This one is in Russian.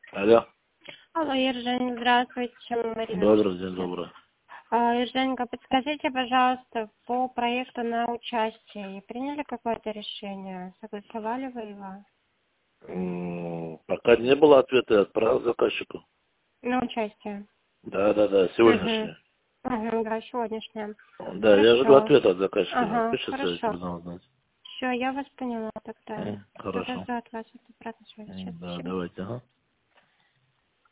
Алло. Алло, Ержень, здравствуйте, Марина. Добрый день, добрый. Ерженька, подскажите, пожалуйста, по проекту на участие, приняли какое-то решение? Согласовали вы его? Пока не было ответа, я отправил заказчику. На участие? Да, сегодняшний. Да, сегодняшнее. Да, Хорошо. я жду ответа от заказчика. Напишите, если Хорошо. буду знать. Все, я вас поняла тогда. Хорошо. Жду от вас обратной связи. Да, Спасибо. давайте, ага.